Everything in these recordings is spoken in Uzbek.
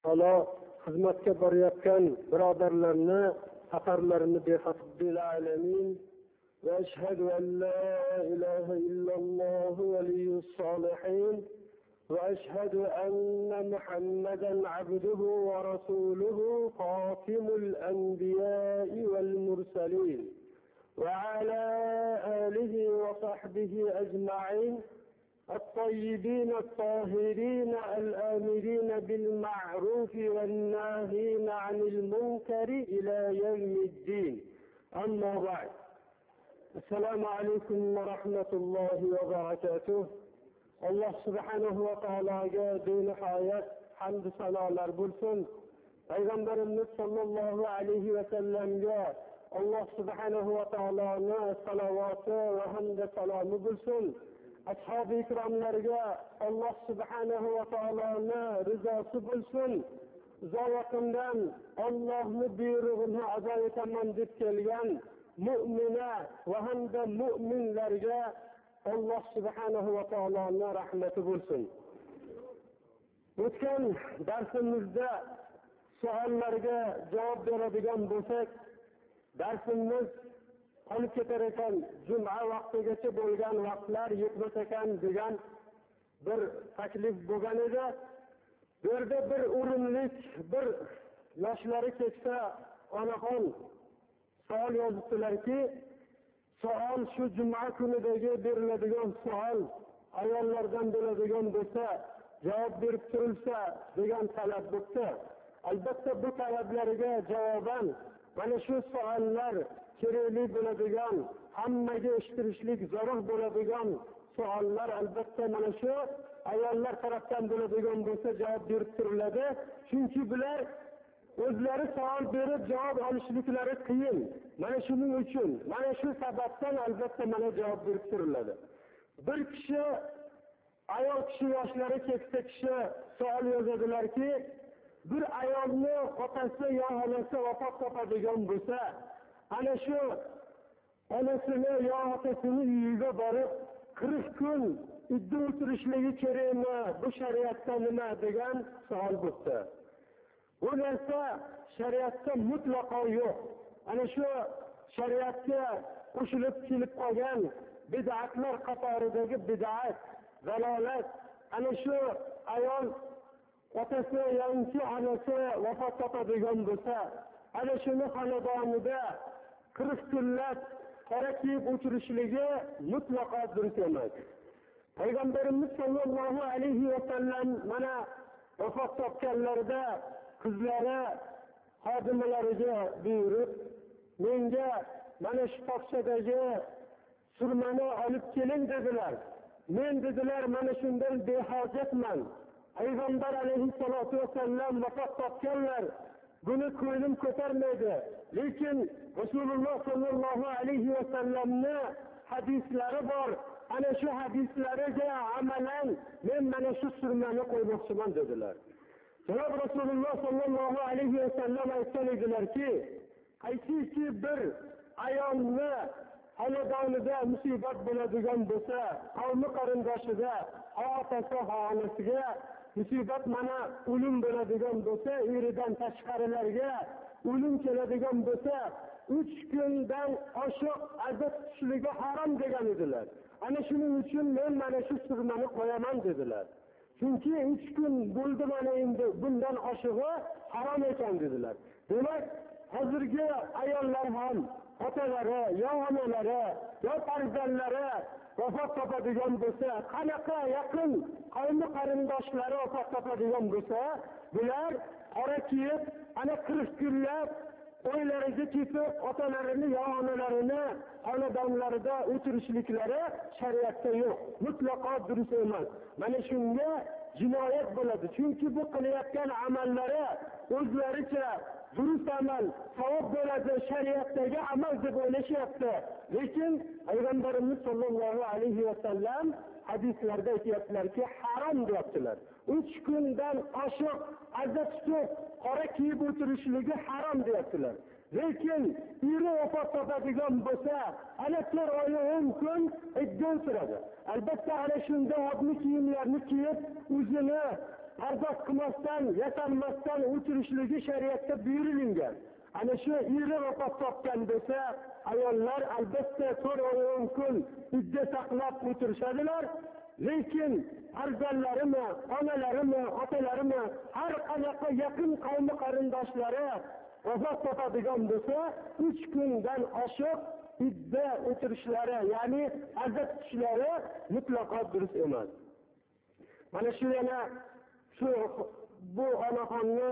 Ana xizmatga borayotgan birodarlarni safarlarini bexato bil alamin va ashhadu an la ilaha illalloh valiyyus solihin va ashhadu anna Muhammadan abduhu va rasuluhu xatimul anbiya'i wal mursalin va ala alihi va sahbihi ajma'in الطيبين الطاهرين الآمرين بالمعروف والناهين عن المنكر إلى يوم الدين. أما بعد، السلام عليكم ورحمة الله وبركاته. الله سبحانه وتعالى دين حياة حمد سنالر بولسون. Peygamberimiz sallallahu aleyhi ve sellem'e Allah subhanahu ve ta'ala'nın salavatı ve hamd selamı bulsun. Ashab-ı ikramlarga Allah subhanahu va taoloning rizosi bo'lsin. Uzoqdan Allohning buyrug'ini ado etaman deb kelgan mu'mina va hamda mu'minlarga Allah subhanahu va taoloning rahmati bo'lsin. O'tgan darsimizda savollarga javob beradigan bo'lsak, darsimiz qolib ketar ekan, juma vaqtigacha bo'lgan vaqtlar yetmas ekan degan bir taklif bo'lgan edi. Bu yerda bir o'rinlik, bir yoshlari keksa onaxon savol yozibdilarki, savol shu juma kunidagi beriladigan savol ayollardan bo'ladigan bo'lsa, javob berib turilsa degan talab bo'ldi. Albatta bu talablarga javoban mana shu savollar kerakli bo'ladigan, hammaga eshittirishlik zarur bo'ladigan savollar albatta mana shu ayollar tarafdan bo'ladigan bo'lsa javob berib turiladi. Chunki bular o'zlari savol berib javob olishliklari qiyin. Mana shuning uchun, mana shu sababdan albatta mana javob berib turiladi. Bir kishi, ayol kishi, yoshlari keksa kishi savol yozadilarki, bir ayolni otasi yo onasi vafot topadigan bo'lsa, ana shu onasini yo otasini uyiga borib 40 kun idda o'tirishligi kerakmi? Bu shariatda nima degan savol bo'ldi. Bu narsa shariatda mutlaqo yo'q. Ana shu shariatga qo'shilib kelib qolgan bid'atlar qatoridagi bid'at, zalolat. Ana shu ayol otasi yoki onasi vafot topadigan bo'lsa, ana shuni xonadonida 40 kunlab qora kiyib o'tirishligi mutlaqo durust emas. Payg'ambarimiz sallallohu alayhi va sallam mana vafot topganlarida qizlari xodimalariga buyurib, menga mana shu tokchadagi surmani olib keling dedilar. Men dedilar, mana shundan behojatman. Payg'ambar alayhissalatu vassallam vafot topganlar, buni ko'nglim ko'tarmaydi. Lekin Rasululloh sallallohu alayhi va sallamning hadislari bor. Ana shu hadislariga amalan men mana shu surmani qo'ymoqchiman dedilar. Janob Rasululloh sallallohu alayhi va sallam aytgan edilarki, qaysiki bir ayolni xonadonida musibat bo'ladigan bo'lsa, qavmi qarindoshida, otasi, onasiga musibat, mana o'lim bo'ladigan bo'lsa, eridan tashqarilarga o'lim keladigan bo'lsa, 3 kundan oshiq azab tutishligi harom degan edilar. Ana shuning uchun men mana shu surmani qo'yaman dedilar. Chunki 3 kun bo'ldi, mana endi bundan oshig'i harom ekan dedilar. Demak, hozirgi ayollar ham otalari, yo onalari, yo farzandlari vafot topadigan bo'lsa, qanaqa yaqin qavmi qarindoshlari vafot topadigan bo'lsa, bular qora kiyib, ana 40 kunlab o'ylariga ketib, otalarini yo onalarini xonadonlarida o'tirishliklari shariatda yo'q. Mutlaqo durust emas. Mana shunga jinoyat bo'ladi. Chunki bu qilayotgan amallari o'zlaricha durust amal, savob bo'ladi, shariatdagi amal deb o'ylashyapti. Lekin Payg'ambarimiz sollallohu alayhi va sallam hadislarda aytayaptilarki, harom deyaptilar. 3 kundan oshiq azab tutib, qora kiyib o'tirishligi harom deyaptilar. Lekin eri vafot topadigan bo'lsa, ana 4 oy 10 kun idda o'tiradi. Albatta ana shunda oddiy kiyimlarni kiyib, o'zini pardoz qilmasdan, yasanmasdan o'tirishligi shariatda buyurilgan. Ana shu eri vafot topgan bo'lsa, ayollar albatta 4-10 kun idda saqlab o'tirishadilar. Lekin farzandlarimi, onalarimi, otalarimi, har qanaqa yaqin qavmi qarindoshlari vafot topadigan bo'lsa, 3 kundan oshiq idda o'tirishlari, ya'ni azat tutishlari mutlaqo durust emas. Mana shu yana shu bu onaxonni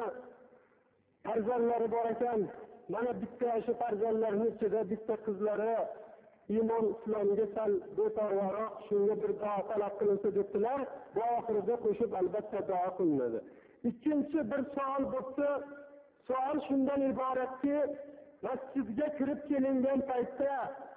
farzandlari bor ekan. Mana bitta shu farzandlarning ichida bitta qizlari iymon islomga sal beparvoq, shunga bir duo talab qilinsa debdilar. Bu oxirida qo'shib albatta duo qilinadi. Ikkinchi bir savol bo'lsa, savol shundan iboratki, masjidga kirib kelingan paytda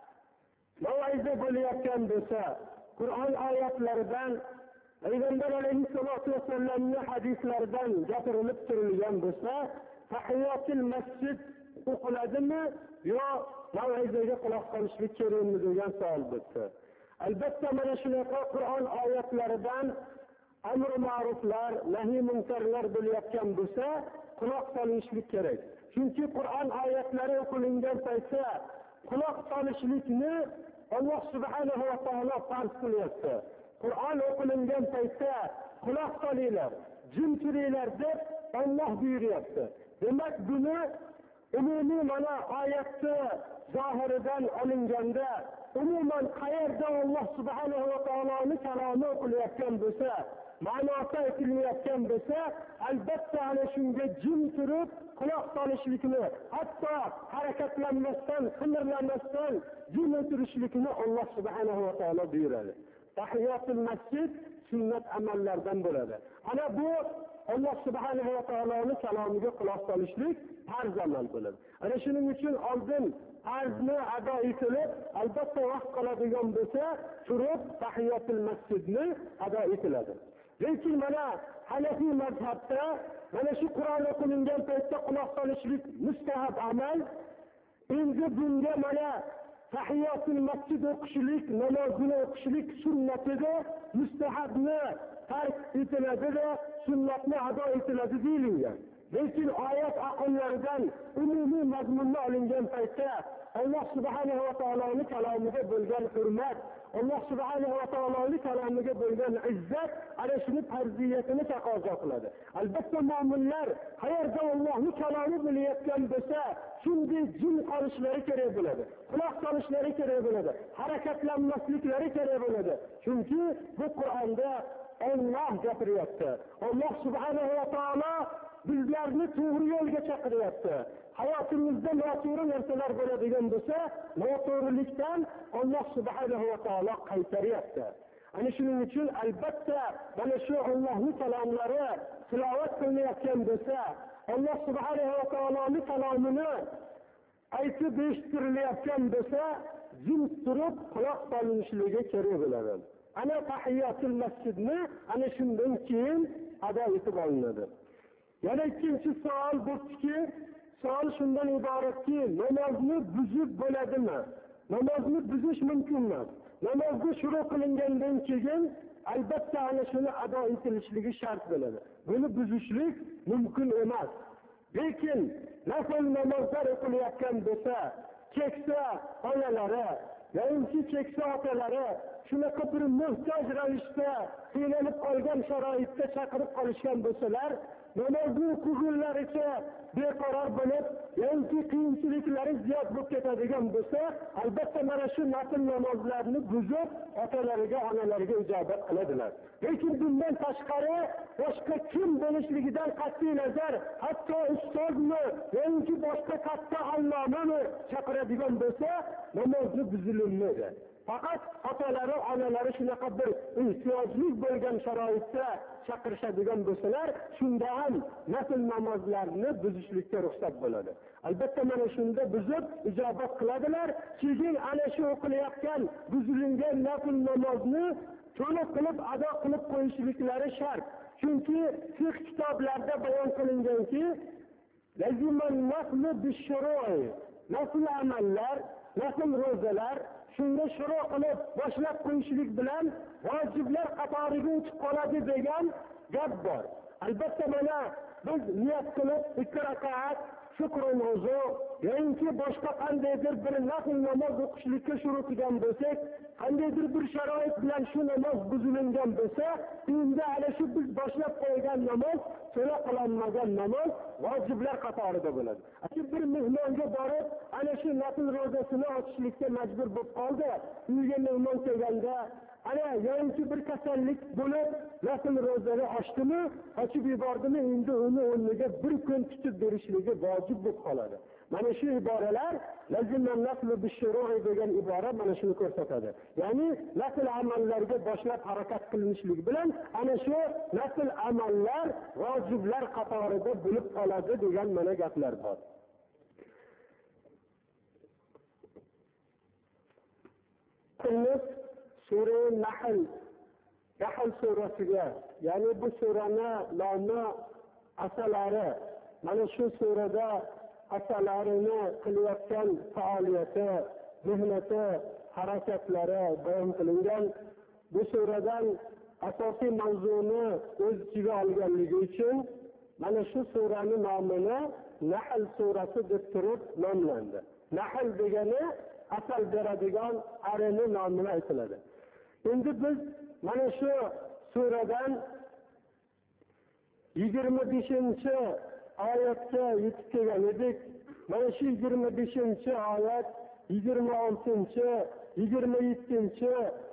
mav'iza bo'layotgan bo'lsa, Qur'on oyatlaridan, Payg'ambar alayhissalatu vasallamning hadislaridan gapirilib turilgan bo'lsa, tahiyatul masjid o'qiladimi yo mav'izaga quloq solishlik kerakmi degan savol bo'lsa. Albatta mana shunaqa Qur'on oyatlaridan amr ma'ruflar, nahiy munkarlar bo'layotgan bo'lsa, quloq solishlik kerak. Chunki Qur'on oyatlari o'qilingan paytda quloq solishlikni Alloh subhanahu va taolo farz qilyapti. Qur'on o'qilingan paytda quloq solinglar, jim turinglar deb Alloh buyuryapti. Demak, buni umumiy mana oyatni zohiridan olinganda, umuman qayerda Alloh subhanahu va taoloning kalomi o'qilayotgan bo'lsa, ma'nosi aytilayotgan bo'lsa, albatta ana shunga jim turib quloq solishlikni, hatto harakatlanmasdan, qimirlamasdan jim o'tirishlikni Alloh subhanahu va taolo buyuradi. Tahiyatul masjid sunnat amallardan bo'ladi. Ana bu Alloh subhanahu va taoloning kalomiga quloq solishlik farz amal bo'ladi. Ana shuning uchun oldin farzni ado etilib, albatta vaqt qoladigan bo'lsa, turib tahiyatul masjidni ado etiladi. Lekin mana Hanafiy mazhabda mana shu Qur'on o'qilingan paytda quloq solishlik mustahab amal. Endi bunga mana tahiyatul masjid o'qishlik, namozini o'qishlik sunnatiga mustahabni tark etiladi, sunnatni ado etiladi deyilgan. Lekin oyat aqllaridan umumiy mazmunni olingan paytda Alloh subhanahu va taoloning kalomiga bo'lgan hurmat, Alloh subhanahu va taoloning kalomiga bo'lgan izzat ana shuni farziyatini taqozo qiladi. Albatta mu'minlar qayerda Allohning kalomi bo'layotgan bo'lsa, shunday jim qolishlari kerak bo'ladi. Quloq solishlari kerak bo'ladi. Harakatlanmasliklari kerak bo'ladi. Chunki bu Qur'onda Alloh gapiryapti. Alloh subhanahu va taolo bizlarni to'g'ri yo'lga chaqiryapti. Hayotimizda noto'g'ri narsalar bo'ladigan bo'lsa, noto'g'rilikdan Alloh subhanahu va taolo qaytaryapti. Ana shuning uchun albatta mana shu Allohning kalomlari tilovat qilinayotgan bo'lsa, Alloh subhanahu va taoloning kalomini aytib eshitirilayotgan bo'lsa, jim turib quloq solinishligi kerak bo'ladi. Ana tahiyatul masjidni ana shundan keyin ado etib olinadi. Yana ikkinchi savol bo'ldiki, savol shundan iboratki, namozni buzib bo'ladimi? Namozni buzish mumkin emas. Namozga shuru qilingandan keyin albatta ana shuni ado etilishligi shart bo'ladi. Buni buzishlik mumkin emas. Lekin nafl namozlar o'qilayotgan bo'lsa, keksa onalar yoki keksa otalari shunaqa bir muhtoj ravishda qiynalib qolgan sharoitda chaqirib qolishgan bo'lsalar, namozni o'qigunlaricha beqaror bo'lib, yoki qiyinchiliklari ziyod bo'lib ketadigan bo'lsa, albatta mana shu nafl namozlarni buzib, otalariga, onalariga ijobat qiladilar. Lekin bundan tashqari boshqa kim bo'lishligidan qat'iy nazar, hatto ustozmi yoki boshqa katta allomani chaqiradigan bo'lsa, namozni buzilmaydi. Faqat otalari, onalari shunaqa bir ehtiyojli bo'lgan sharoitda chaqirishadigan bo'lsalar, shunda ham nafl namozlarni buzishlikka ruxsat bo'ladi. Albatta mana shunda buzib ijobat qiladilar. Keyin ana shu o'qilayotgan buzilgan nafl namozni to'liq qilib ado qilib qo'yishliklari shart. Chunki fiqh kitoblarida bayon qilinganki, laziman naflu bish-shuru'i, nafl amallar, nafl ro'zalar shunga shuru qilib boshlab qo'yishlik bilan vojiblar qatoriga o'tib qoladi degan gap bor. albatta mana biz niyat qilib 2 rakat shukr namozi yoki boshqa qandaydir bir nafl namoz o'qishlikka shuruqigan bo'lsak, qandaydir bir sharoit bilan shu namoz buzilingan bo'lsa, endi ana shu biz boshlab qo'ygan namoz to'la qilinmagan namoz vojiblar qatorida bo'ladi. Bir mehmonga borib, ana shu nafl ro'zasini ochishlikka majbur bo'lib qoldi. Uyga mehmon kelganda ana yoki bir kasallik bo'lib, nafl ro'zani ochdimi, ochib yubordimi, endi uni o'rniga bir kun tutib berishligi vojib bo'lib qoladi. Mana shu iboralar lazimman nafl bishru'i degan ibora mana shuni ko'rsatadi. Ya'ni nafl amallarga boshlab harakat qilinishlik bilan ana shu nafl amallar vojiblar qatorida bo'lib qoladi degan mana gaplar bor. Sura Nahl surasiga, ya'ni bu surani nomi asalari, mana shu surada asalarini qilayotgan faoliyati, mehnati, harakatlari bayon qilingan. Bu suradan asosiy mavzuni o'z ichiga olganligi uchun mana shu suraning nomini Nahl surasi deb turib nomlandi. Nahl degani asal beradigan arini nomini aytiladi. Endi biz mana shu suradan 25-oyatga yetib kelgan edik. Mana shu 25-oyat, 26-27,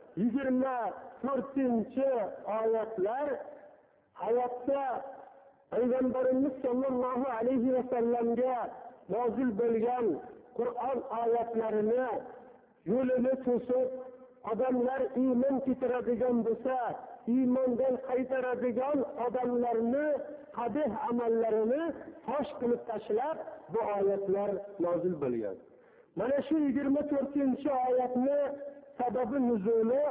24-oyatlar hayotda Payg'ambarimiz sollallohu alayhi va sallamga nozil bo'lgan Qur'on oyatlarini yo'lini to'sib, odamlar iymon keltiradigan bo'lsa, iymondan qaytaradigan odamlarni qabih amallarini fosh qilib tashlab bu oyatlar nozil bo'lgan. Mana shu 24-oyatni sababi nuzuli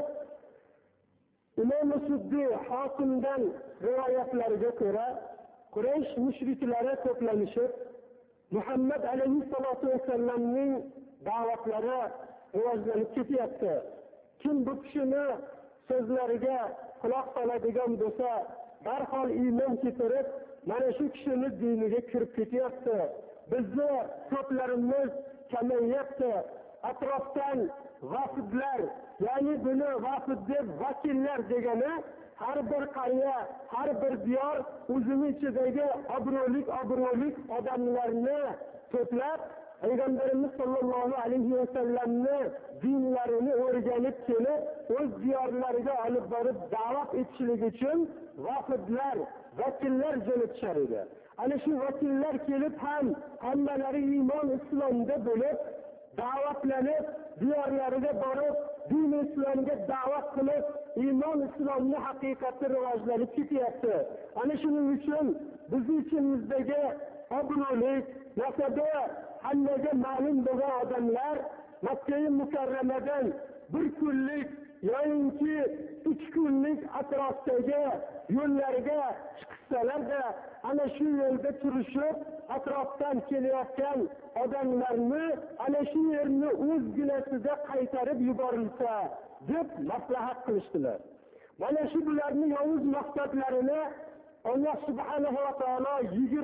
Imom Suddi Hosimdan rivoyatlariga ko'ra, Quraysh mushriklari to'planishib Muhammad alayhissalatu vassallamning da'vatlari rivojlanib ketyapti. Kim bu kishini so'zlariga quloq soladigan bo'lsa, darhol iymon keltirib, mana shu kishini diniga kirib ketyapti. Bizni to'plarimiz kamayyapti. Atrofdan vafdlar, ya'ni buni vafd deb vakillar degani har bir qarya, har bir diyor o'zining ichidagi obro'lik odamlarni to'plab Payg'ambarimiz sollallohu alayhi va sallamni dinlarini o'rganib kelib, o'z diyorlariga olib borib da'vat etishlik uchun vafdlar, vakillar jo'natishar edi. Ana shu vakillar kelib ham hammalari iymon islomda bo'lib, da'vatlanib, diyorlariga borib, din islomga da'vat qilib, iymon islomni haqiqati rivojlanib ketyapti. Ana shuning uchun bizning ichimizdagi obro'lik, nasabi hammaga ma'lum bo'lgan odamlar Makka-i Mukarramadan bir kunlik yoki 3 kunlik atrofdagi yo'llarga chiqsalarda, ana shu yo'lda turishib, atrofdan kelayotgan odamlarni ana shu yerni o'zginasida qaytarib yuborilsa deb maslahat qilishdilar. Mana shu bularning yovuz maqsadlarini Allah subhanahu wa ta'ala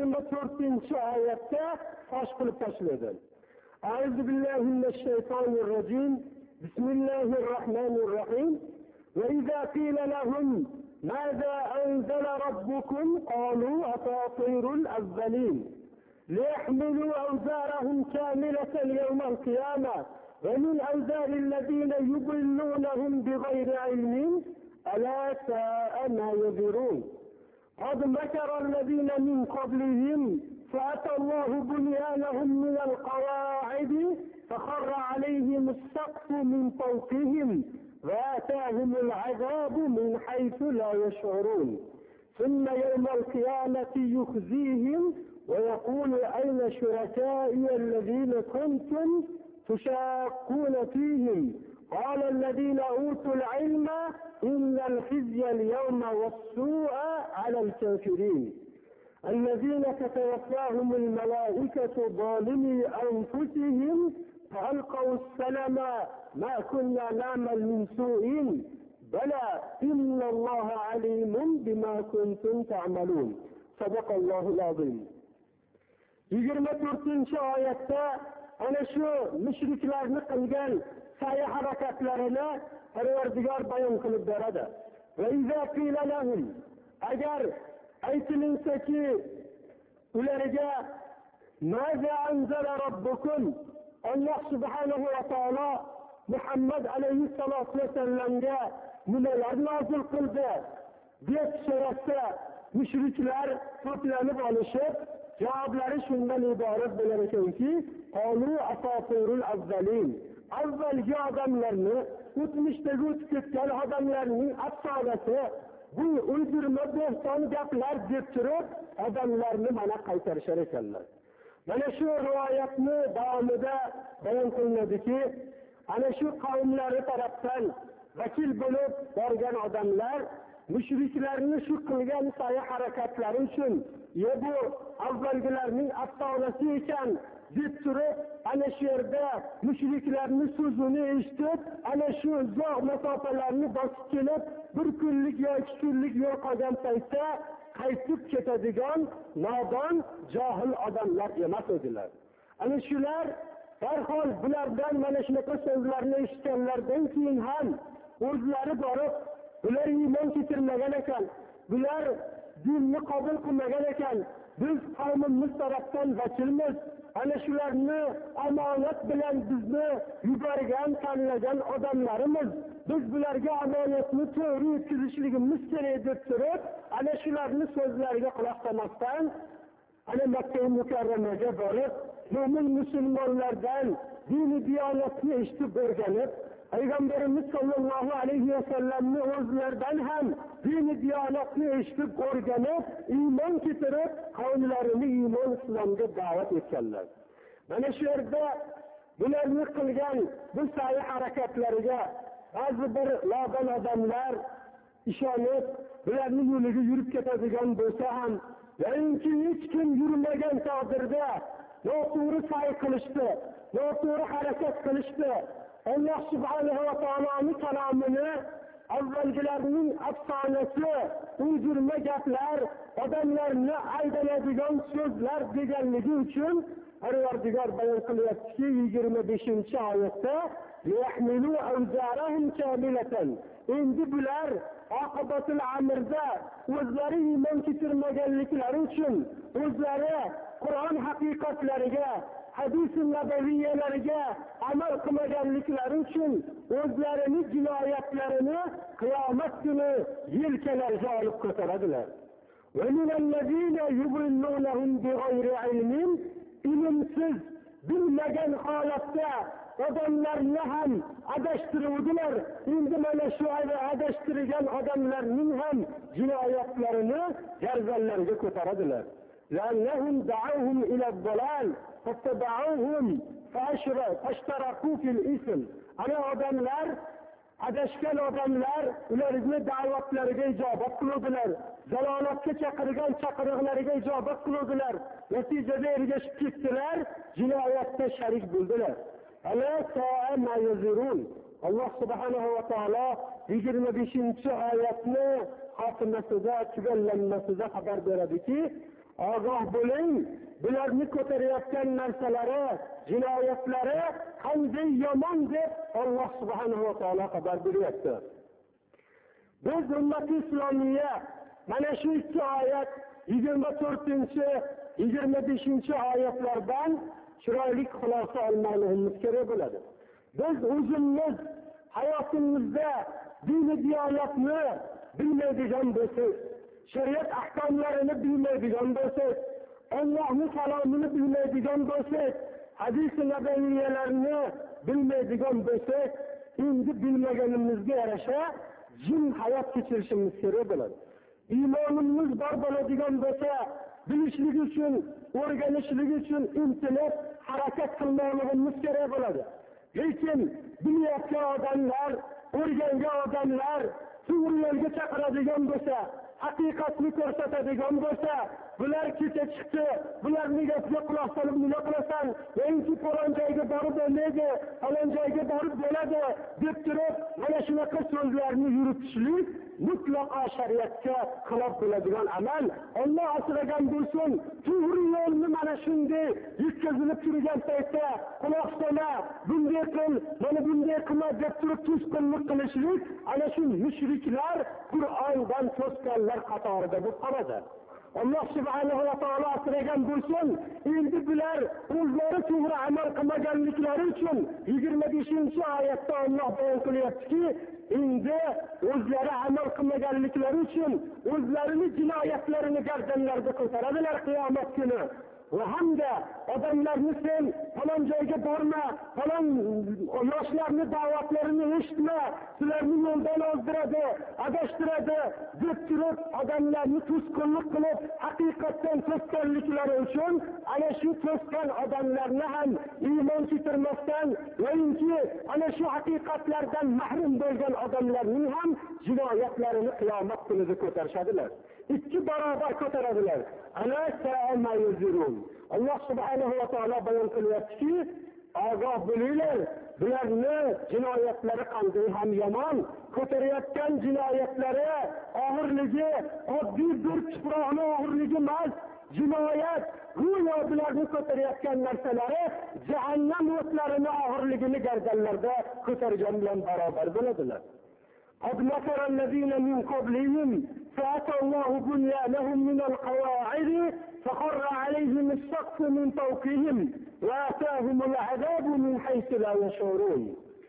24-oyatda fosh qilib tashladi. A'udhu billahi minash shaytonir rojim. Bismillahir rohmanir rohim. Va idza qila lahum madha anzala rabbukum qalu asatirul awwalin. ليحملوا أوزارهم كاملة يوم القيامة ومن أوزار الذين يضلونهم بغير علم ألا ساء ما يزرون. قد مكر الذين من قبلهم فأتى الله بنيانهم من القواعد فخر عليهم السقف من فوقهم وآتاهم العذاب من حيث لا يشعرون. ثم يوم القيامة يخزيهم ويقول أين شركائي الذين كنتم تشاقون فيهم. قال الذين أوتوا العلم إن الخزي اليوم والسوء على الكافرين الذين تتوفاهم الملائكة ظالمي أنفسهم فألقوا السلام ما كنا نعمل من سوء Bala innalloha alimun bima kuntum ta'malun. Sadaqallohul azim. 24-oyatda ana shu mushriklarni qilgan sa'y harakatlarini Parvardigor bayon qilib beradi. Va iza qila lahum, agar aytilinsa-ki ularga maza anzala robbukum, Alloh subhanahu va taolo Muhammad alayhissalatu vasallamga nimalar nozil qildi deb so'rasa, mushriklar to'planib olishib javoblari shundan iborat bo'lar ekanki, qolu asatirul avvalin, avvalgi odamlarni, o'tmishdagi o'tib ketgan odamlarning afsonasi, bu uydurma bo'hton gaplar deb turib odamlarni mana qaytarishar ekanlar. Mana shu rivoyatni davomida bayon qilinadiki, ana shu qavmlari tarafdan vakil bo'lib borgan odamlar mushriklarni shu qilgan sa'y harakatlari uchun bu avvalgilarning afsonasi ekan deb turib, ana shu yerda mushriklarning so'zini eshitib, ana shu uzoq masofalarni bosib kelib, bir kunlik yoki 2 kunlik yo'l qolgan paytda qaytib ketadigan nodon, johil odamlar emas edilar. Ana shular darhol bulardan mana shunaqa so'zlarni eshitganlardan keyin ham o'zlari borib, ular iymon keltirmagan ekan, bular dinni qabul qilmagan ekan, biz qavmimiz tarafdan vakilmiz, ana shularni omonat bilan bizni yuborgan, tanlagan odamlarimiz, biz bularga omonatni to'g'ri yetkazishligimiz kerak deb turib, ana shularni so'zlariga quloq solmasdan ana Makka mukarramaga borib, mo'min musulmonlardan dini diyonatni eshitib o'rganib, Peygamberimiz sallallohu alayhi va sallamni o'zlaridan ham dini diyonatni eshitib o'rganib, iymon keltirib, qavmlarini iymon islomga da'vat etganlar. Mana shu yerda bularni qilgan bu sa'y harakatlariga ba'zi bir lodon odamlar ishonib, bularni yo'liga yurib ketadigan bo'lsa ham, yoki hech kim yurmagan taqdirda noto'g'ri sa'y qilishdi, noto'g'ri harakat qilishdi. Alloh subhanahu va taoloning kalomini, avvalgilarning afsonasi, uydurma gaplar, odamlarni aydanadigan so'zlar deganligi uchun Parvardigor bayon qilyaptiki, 25-oyatda yahmilu awzarahum kamilatan. Endi bular oqibatul amrda o'zlari iymon keltirmaganliklari uchun, o'zlari Qur'on haqiqatlariga, hadis-i nabaviyalariga amal qilmaganliklari uchun o'zlarini jinoyatlarini qiyomat kuni yelkalariga olib ko'taradilar. Va minallazina yudillunahum bighayri ilmin, ilmsiz, bilmagan holatda odamlarni ham adashtiruvdilar. Endi mana shu adashtirgan odamlarning ham jinoyatlarini garzonlariga ko'taradilar. لأنهم دعوهم إلى الضلال فاتبعوهم فاشتركوا في الإثم. أنا odamlar, adashgan odamlar ularni da'vatlariga ijobat qildilar, zalolatga chaqirgan chaqiriqlariga ijobat qildilar, natijada ergashib ketdilar, jinoyatda sharik bo'ldilar. Ala sa'a ma yazirun. Alloh subhanahu va taolo 25-oyatni xotimasida, tugallanmasida xabar beradiki, ogoh bo'ling, bularni ko'tarayotgan narsalari, jinoyatlari qanday yomon deb Alloh subhanahu va taolo xabar beryapti. Biz ummati islomiya mana shu 2 oyat, 24-25-oyatlardan chiroyli xulosa olmoqligimiz kerak bo'ladi. Biz o'zimiz hayotimizda dini diyonatni bilmaydigan bo'lsak, shariat ahkomlarini bilmaydigan bo'lsak, Allohning kalomini bilmaydigan bo'lsak, hadis-i nabaviyalarni bilmaydigan bo'lsak, endi bilmaganimizga yarasha jin hayot kechirishimiz kerak bo'ladi. Iymonimiz bor bo'ladigan bo'lsa, bilishlik uchun, o'rganishlik uchun intilib harakat qilmoqligimiz kerak bo'ladi. Lekin bilayotgan odamlar, o'rgangan odamlar to'g'ri yo'lga chaqiradigan bo'lsa, haqiqatni ko'rsatadigan bo'lsa, bular kecha chiqdi, bularning gapiga quloq solib nima qilasan, yangi falon joyga borib bo'lmaydi, falon joyga borib bo'ladi deb turib mana shunaqa so'zlarni yuritishlik mutlaqo shariatga xilof bo'ladigan amal. Alloh asragan bo'lsin, to'g'ri yo'lni mana shunday yetkazilib turgan paytda quloq sola, bunday qil, mana bunday qilma deb turib to'sqinlik qilishlik ana shu mushriklar Qur'ondan to'sganlar qatorida bo'lib qoladi. Alloh subhanahu va taolo asragan bo'lsin, endi bular o'zlari to'g'ri amal qilmaganliklari uchun 25-oyatda Alloh bayon qilyaptiki, endi o'zlari amal qilmaganliklari uchun o'zlarini jinoyatlarini gardanlarida ko'taradilar qiyomat kuni. Va hamda odamlarni sen falon joyga borma, falon yoshlarni da'vatlarini eshitma, sizlarni yo'ldan ozdiradi, adashtiradi deb turib odamlarni to'sqinlik qilib haqiqatdan to'sganliklari uchun ana shu to'sgan odamlarni ham iymon keltirmasdan yoki ana shu haqiqatlardan mahrum bo'lgan odamlarning ham jinoyatlarini qiyomat kunida ko'tarishadilar. 2 barobar ko'taradilar. Ana sa'ama yuzurun. Alloh subhanahu va taolo bayon qilyaptiki, ogoh bo'linglar, bularni jinoyatlari qanday ham yomon, ko'tarayotgan jinoyatlari og'irligi oddiy bir tuproqni og'irligi emas, jinoyat go'yo bularni ko'tarayotgan narsalari jahannam o'tlarini og'irligini gardanlarda ko'targan bilan barobar bo'ladilar. قد مكر الذين من قبلهم فأتى الله بنيانهم من القواعد فخر عليهم السقف من فوقهم وآتاهم العذاب من حيث لا يشعرون.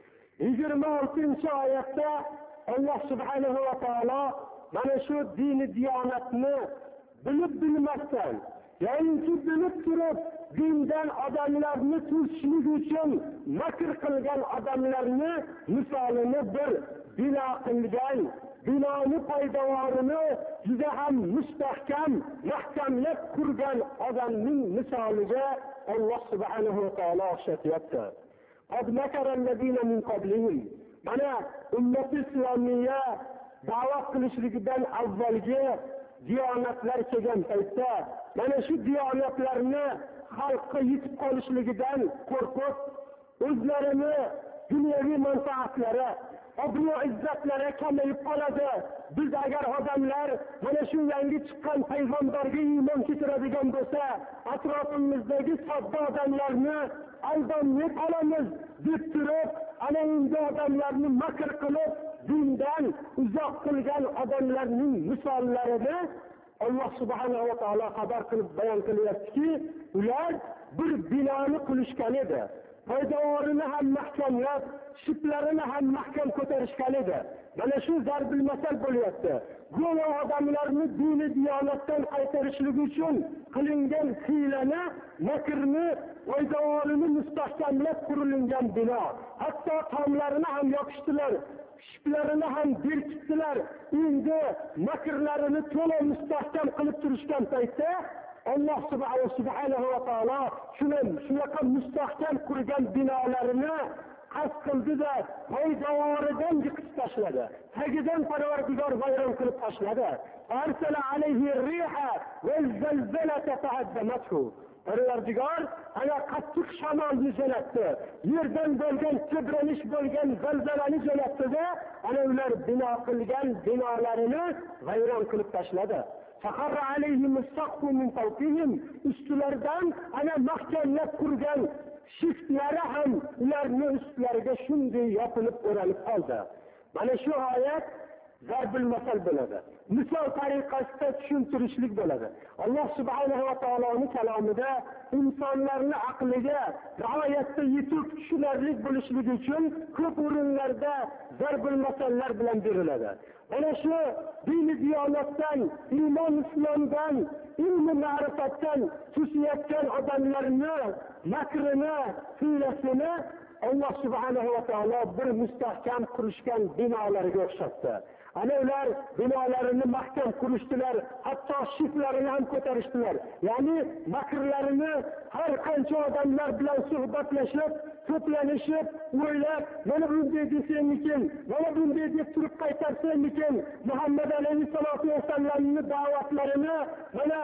26-oyatda Alloh subhanahu va taolo mana shu dini diyonatni bilib bilmasdan yoki bilib turib dindan odamlarni turishlik uchun makr qilgan odamlarni misolini bir bino qilgan, binoni poydevorini juda ham mustahkam, mahkamlab qurgan odamning misoliga Alloh subhanahu va taolo o'xshatyapti. Qad makara allazina min qablihim. Mana ummat islomiya da'vat qilishligidan avvalgi diyonatlar kelgan paytda mana shu diyonatlarni xalqqa yetib qolishligidan qo'rqib o'zlarini dunyoviy manfaatlari, obro' izzatlari kamayib qoladi. Biz agar odamlar mana shu yangi chiqqan payg'ambarga iymon keltiradigan bo'lsa, atrofimizdagi sodda odamlarni aldanmay qolamiz deb turib, ana endi odamlarni makr qilib dindan uzoq qilgan odamlarning misollarini Alloh subhanahu va taolo xabar qilib bayon qilyaptiki, ular bir binoni qurishgan edi. Poydevorini ham mahkamlab, shiplarini ham mahkam ko'tarishgan edi. Mana shu zarbil masal bo'lyapti. Go'yo odamlarni dini diyonatdan qaytarishlik uchun qilingan hiylani, makrni, poydevorini mustahkamlab qurilgan bino. Hatto tomlarini ham yopishdilar, shiplarini ham berkitdilar. Endi makrlarini to'la mustahkam qilib turishgan paytda Alloh subhanahu va taolo shunaqa mustahkam qurgan binolarini qasd qildida poydevoridan yiqitib tashladi. Tagidan Parvardigor vayron qilib tashladi. Arsala alayhi riha va zalzalata ta'azzamathu. Parvardigor ana qattiq shamolni jo'natdi. Yerdan bo'lgan tibranish bo'lgan zalzalani jo'natdi-da, ana ular bino qilgan binolarini vayron qilib tashladi. فخر عليهم السقف من فوقهم. Üstlerden ana mahkamlab qurgan shiftlari ham ularni ustlariga shunday yopilib o'ralib qoldi. Mana shu oyat zarbil masal bo'ladi. Misol tariqasida tushuntirishlik bo'ladi. Alloh subhanahu va taoloning kalomida insonlarning aqliga g'oyatda yetib tushunarli bo'lishligi uchun ko'p o'rinlarda zarbil masallar bilan beriladi. Mana shu dini diyonatdan, iymon islomdan, ilm ma'rifatdan tushayotgan odamlarni makrini, hiylasini Alloh subhanahu va taolo bir mustahkam qurishgan binolarga o'xshatdi. Ana ular binolarini mahkam qurishdilar, hatto shiflarini ham ko'tarishdilar. Ya'ni makrlarini har qancha odamlar bilan suhbatlashib, to'planishib, o'ylab, mana bunday desamikin, mana bunday deb turib qaytarsamikin, Muhammad alayhisolatu vasallamning da'vatlarini mana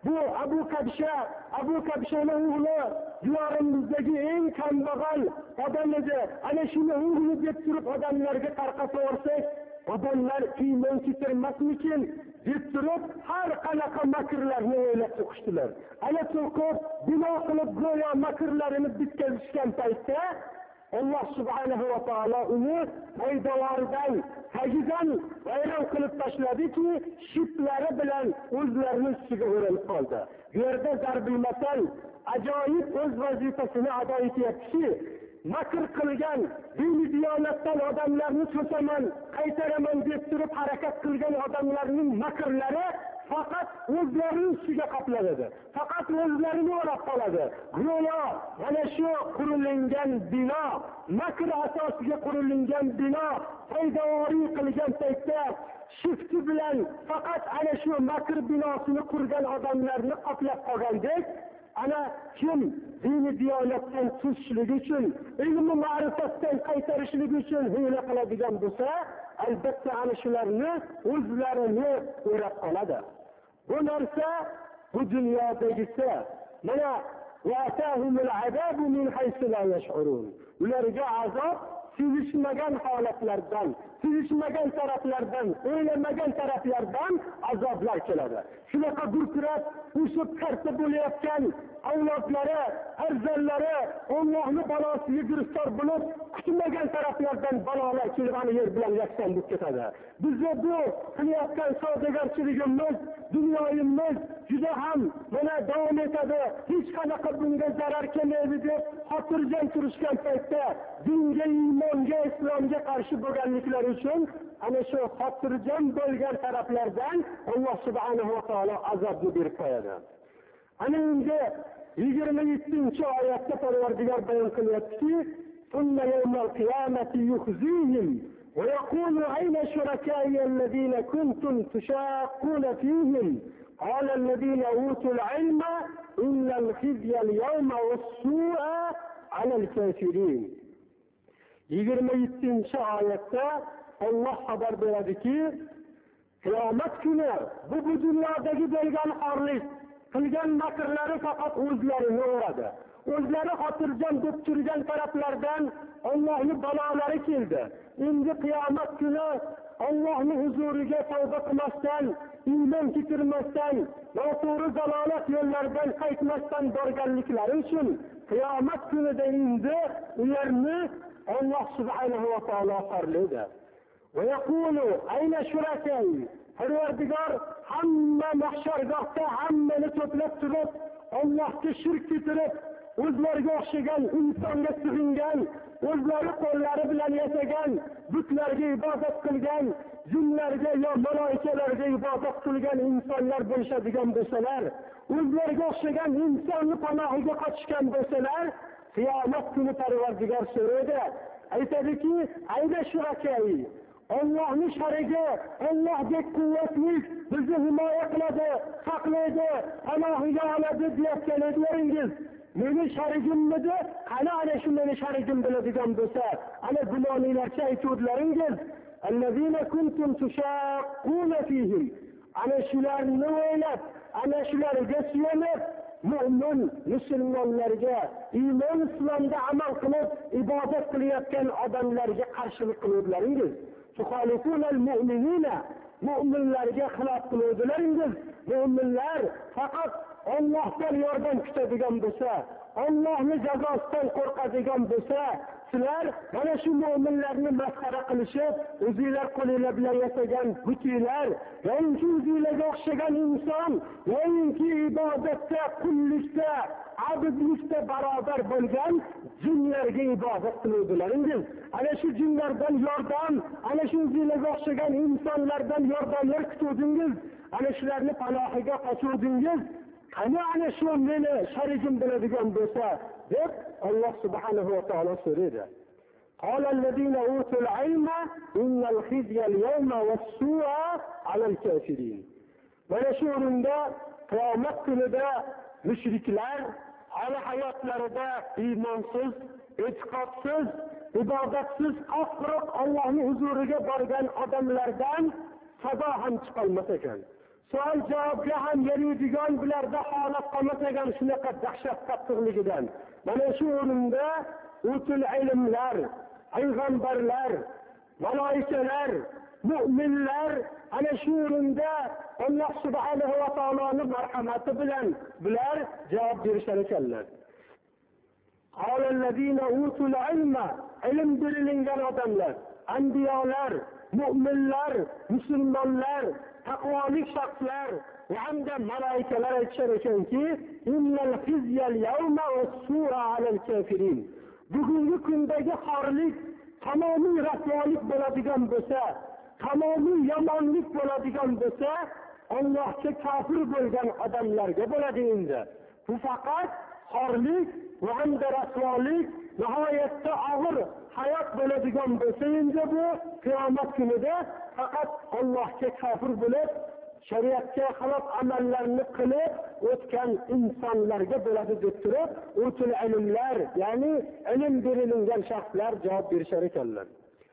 bu Abu Kabshaning o'g'li diyorimizdagi eng kambag'al odam edi. Ana shuni o'g'li deb turib odamlarga tarqataversak, odamlar iymon keltirmasmikin deb turib har qanaqa makrlarni o'ylab chiqishdilar. Ana so'qib bino qilib go'yo makrlarini bitkazishgan paytda Allah subhanahu va taolo uni foydalaridan tagidan vayron qilib tashladiki, shiplari bilan o'zlarini ustiga o'ralib qoldi. Bu yerda zarbil masal ajoyib o'z vazifasini ado etyapti. Makr qilgan, diniy diyonatdan odamlarni to'saman, qaytaraman deb turib harakat qilgan odamlarning makrlari faqat o'zlarining ustiga qoplanadi. Faqat o'zlarini o'rab qoladi. Go'yo mana shu qurilgan bino, makr asosiga qurilgan bino foydavoriy qilgan paytda shifti bilan faqat ana shu makr binosini qurgan odamlarni qoplab qolgandek, ana kim diniy diyonatdan tushishlik uchun, ilmi ma'rifatdan qaytarishlik uchun hiyla qiladigan bo'lsa, albatta ana shularni o'zlarini o'rab qoladi. Bu narsa bu dunyodagisi. Mana ya'tahumul azabu min haythu la yash'urun. Ularga azob sezishmagan holatlardan, sezishmagan taraflardan, o'ylamagan taraflardan azoblar keladi. Shunaqa gurkirab, o'sib qarta bo'layotgan avlodlari, farzandlari Allohning balosiga giriftor bo'lib, kutmagan taraflardan balolar kelib, ana yer bilan yakson bo'lib ketadi. Bizga bu qilayotgan savdogarchiligimiz, dunyoyimiz juda ham mana davom etadi. Hech qanaqa bunga zarar kelmaydi deb xotirjam turishgan paytda dinga, iymonga, islomga qarshi bo'lganliklari uchun ana shu xotirjam bo'lgan taraflardan Alloh subhanahu va taolo azobni berib qo'yadi. Ana endi 27-oyatda Parvardigor bayon qilyaptiki, "Thumma yawmal qiyamati yukhzihim wa yaqulu ayna shuraka'i alladhina kuntum tushaqquna fihim qala alladhina utul 'ilma inna al-khizya al-yawma was-su'a 'ala al-kafirin." 27-oyatda Alloh xabar beradiki, qiyomat kuni bu dunyodagi bo'lgan xorlik qilgan makrlari faqat o'zlarini o'radi. O'zlari xotirjam deb turgan taraflardan Allohning balolari keldi. Endi qiyomat kuni Allohning huzuriga tavba qilmasdan, iymon keltirmasdan, noto'g'ri zalolat yo'llaridan qaytmasdan borganliklari uchun qiyomat kunida endi ularni Alloh subhanahu va taolo xorlaydi. Va yaqulu ayna shurakai, Parvardigor hamma mahshargohda hammani to'plab turib, Allohga shirk keltirib, o'zlariga o'xshagan insonga sig'ingan, o'zlari qo'llari bilan yasagan, butlarga ibodat qilgan, jinlarga yo maloikalarga ibodat qilgan insonlar bo'lishadigan bo'lsalar, o'zlariga o'xshagan insonni panohiga qochishgan bo'lsalar, qiyomat kuni Parvardigor so'raydi, aytadiki, ayna shurakai, Allohning sharigi, Allohdek quvvatli, bizni himoya qiladi, saqlaydi, panohiga oladi deyotgan edingiz. Meni sharigimmidi? Qani ana shu meni sharigim bo'ladigan bo'lsa, ana gumoninglarcha aytuvdilaringiz. Allazina kuntum tushaqquna fihim. Ana shularni o'ylab, ana shularga suyanib, mu'min musulmonlarga, iymon islomda amal qilib, ibodat qilayotgan odamlarga qarshilik qiluvdilaringiz. Tuxalifunal mu'minina, mu'minlarga xilof qiluvdilaringiz. Mu'minlar faqat Allohdan yordam kutadigan bo'lsa, Allohning jazosidan qo'rqadigan bo'lsa, sizlar mana shu mu'minlarni masxara qilishib, o'zingizlar qo'lingizlar bilan yasagan butinglar, yoki o'zingizlarga o'xshagan inson, yoki ibodatda, qullikda, abdlikda barobar bo'lgan jinlarga ibodat qiluvdilaringiz. Ana shu jinlardan yordam, ana shu o'zingizlarga o'xshagan insonlardan yordamlar kutuvdingiz, ana shularni panohiga qochuvdingiz. Qani ana shu meni sharigim bo'ladigan bo'lsa, deb Alloh subhanahu va taolo so'raydi. Qala allazina utul ilma innal khizya al-yawma was-su'a 'ala al-kafirin. Mana shu o'rinda qiyomat kunida mushriklar hali hayotlarida iymonsiz, e'tiqodsiz, ibodatsiz, qo'rq Allohning huzuriga borgan odamlardan sado ham chiqolmas ekan. savol javobga ham yaraydigan bularda holat qolmagan shunaqa dahshat qattiqligidan. Mana shu o'rinda utul ilmlar, payg'ambarlar, maloikalar, mu'minlar ana shu o'rinda Alloh subhanahu va taoloning marhamati bilan bular javob berishar ekanlar. Qolallazina utul ilma, ilm berilgan odamlar, anbiyolar, mu'minlar, musulmonlar, taqvolik shaxslar va hamda malaikalar aytishar ekanki, innal khizyal yawma was-sura 'alal kafirin. Bugungi kundagi xorlik tamomiy rasvolik bo'ladigan bo'lsa, tamomiy yomonlik bo'ladigan bo'lsa, Allohga kofir bo'lgan odamlarga bo'ladi endi. Bu faqat xorlik va hamda rasvolik nihoyatda og'ir hayot bo'ladigan bo'lsa, endi bu qiyomat kunida faqat Allohga kofir bo'lib, shariatga xilof amallarni qilib o'tgan insonlarga bo'ladi deb turib, utul ilmlar, ya'ni ilm berilgan shaxslar javob berishar ekanlar.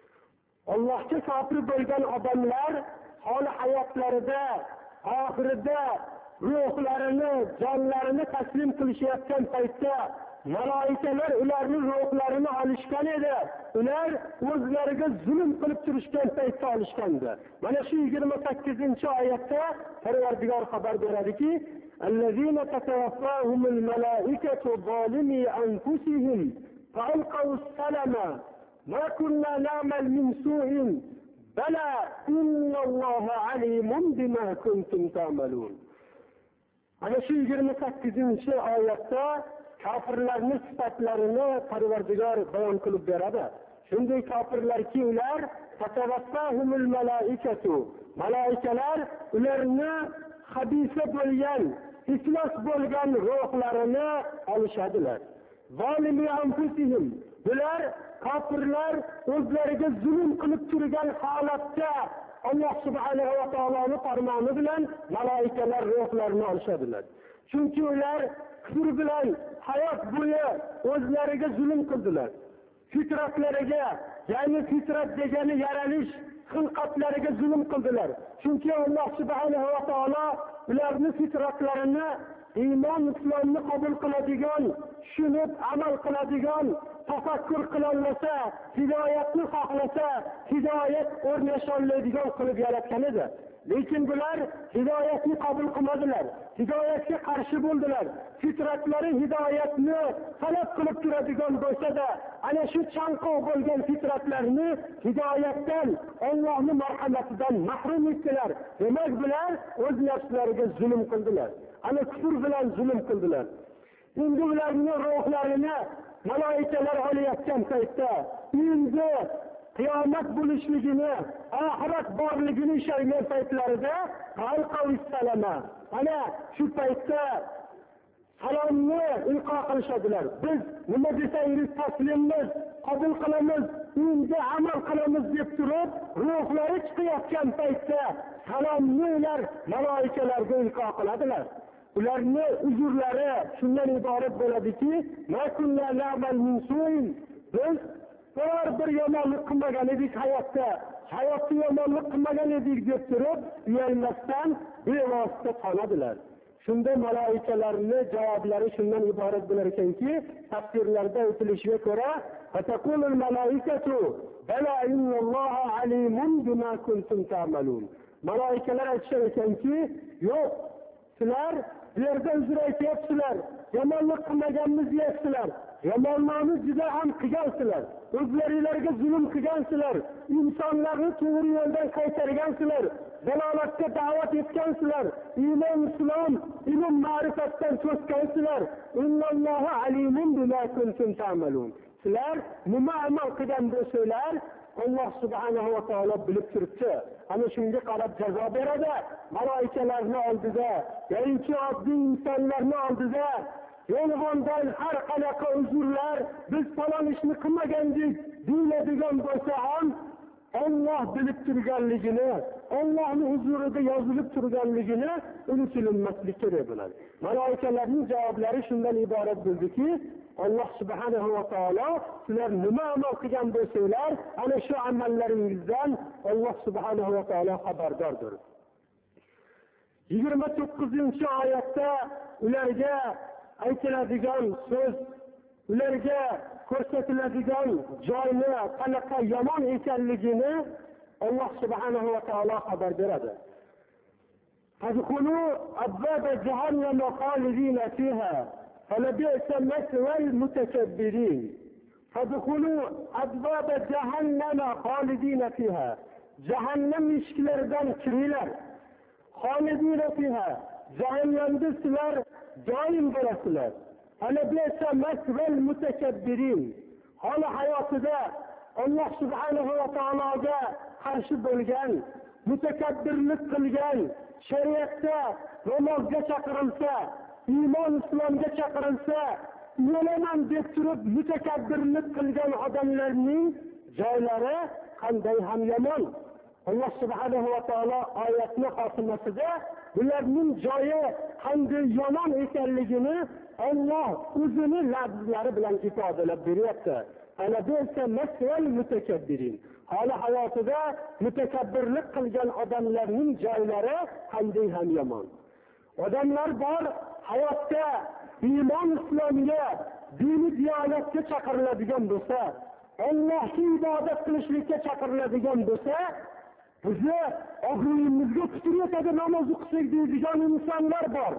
Allohga kofir bo'lgan odamlar holi hayotlarida, oxirida ruhlarini, jonlarini taslim qilishayotgan paytda malaikalar ularning ruhlarini olishgan edi. Ular o'zlariga zulm qilib turishgan paytda olishgandi. Mana shu 28-oyatda Parvardigor xabar beradiki, allazina tatawaffahumul malaikatu zalimi anfusihim fa'alqaus salama ma kunna na'mal min su'in bala innalloha alimun bima kuntum ta'malun. Ana shu 28-oyatda kofirlarning sifatlarini Parvardigor bayon qilib beradi. Shunday kofirlarki, ular tatawaffahumul malaikatu, malaikalar ularni xabisa bo'lgan, iflos bo'lgan ruhlarini olishadilar. Zalimi anfusihim, bular kofirlar o'zlariga zulm qilib turgan holatda Alloh subhanahu va taoloning farmoni bilan malaikalar ruhlarini olishadilar. Chunki ular kufr bilan hayot bo'yi o'zlariga zulm qildilar. Fitratlariga, ya'ni fitrat degani yaralish xilqatlariga zulm qildilar. Chunki Alloh subhanahu va taolo ularning fitratlarini iymon islomni qabul qiladigan, tushunib amal qiladigan, tafakkur qilolmasa, hidoyatni xohlasa, hidoyat o'rnasha oladigan qilib yaratgan edi. Lekin bular hidoyatni qabul qilmadilar. Hidoyatga qarshi bo'ldilar. Fitratlari hidoyatni talab qilib turadigan bo'lsa-da, ana shu chanqoq bo'lgan fitratlarni hidoyatdan, Allohning marhamatidan mahrum etdilar. Demak, bular o'z nafslariga zulm qildilar. Ana kufr bilan zulm qildilar. Endi ularning ruhlarini malaikalar olayotgan paytda, endi qiyomat bo'lishligini, oxirat borligini ishongan paytlarida qalqavis salama. Ana shu paytda salomni ilqo qilishadilar. Biz nima desangiz taslimmiz, qabul qilamiz, endi amal qilamiz deb turib, ruhlari chiqayotgan paytda salomni ular malaikalarga ilqo qiladilar. Ularning uzrlari shundan iborat bo'ladiki, ma kunna na'mal min su'in, biz bir yomonlik qilmagan edik hayotda yomonlik qilmagan edik deb turib, uyalmasdan bevosita qoladilar. Shunda malaikalarning javoblari shundan iborat bo'lar ekanki, tafsirlarda aytilishiga ko'ra, fataqulul malaikatu bala innalloha alimun bima kuntum ta'malun. Malaikalar aytishar ekanki, yo'q, sizlar bu yerda uzr aytyapsizlar, yomonlik qilmaganmiz deyapsizlar. Yomonlarni juda ham qilgansizlar. O'zlaringizga zulm qilgansizlar. Insonlarni to'g'ri yo'ldan qaytargansizlar. Dalolatga da'vat etgansizlar. Iymon, islom, ilm, ma'rifatdan to'sgansizlar. Innallohu alimun bima kuntum ta'malun. Sizlar nima amal qilgan bo'lsanglar, Alloh subhanahu va taolo bilib turibdi. Ana shunga qarab jazo beradi. Malaikalarning oldida, yoki oddiy insonlarning oldida yolg'ondan har qanaqa uzrlar, biz falon ishni qilmagandik deyiladigan bo'lsa ham, Alloh bilib turganligini, Allohning huzurida yozilib turganligini unutilmaslik kerak bo'ladi. Malaikalarning javoblari shundan iborat bo'ldiki, Alloh subhanahu va taolo sizlar nima amal qilgan bo'lsanglar, ana shu amallaringizdan Alloh subhanahu va taolo xabardordir. 29-oyatda ularga aytiladigan so'z, ularga ko'rsatiladigan joyni qanaqa yomon ekanligini Alloh subhanahu va taolo xabar beradi. فادخلوا أبواب جهنم خالدين فيها فلبئس مثوى المتكبرين. فادخلوا أبواب جهنم خالدين فيها. جهنم eshiklardan kiringlar. خالدين فيها. Jahannamda sizlar doim bo'lasizlar. فلبئس مثوى المتكبرين. Hali hayotida Alloh subhanahu va taologa qarshi bo'lgan, mutakabbirlik qilgan, shariatda namozga chaqirilsa, iymon islomga chaqirilsa, yo'laman deb turib mutakabbirlik qilgan odamlarning joylari qanday ham yomon. Alloh subhanahu va taolo oyatni xotimasida ularning joyi qanday yomon ekanligini Alloh o'zini lafzlari bilan ifodalab beryapti. Hali hayotida mutakabbirlik qilgan odamlarning joylari qanday ham yomon. Odamlar bor hayotda iymon islomga, dini diyonatga chaqiriladigan bo'lsa, Allohga ibodat qilishlikka chaqiriladigan bo'lsa, bizni og'zimizga putur yetadi namoz o'qisak deydigan insonlar bor.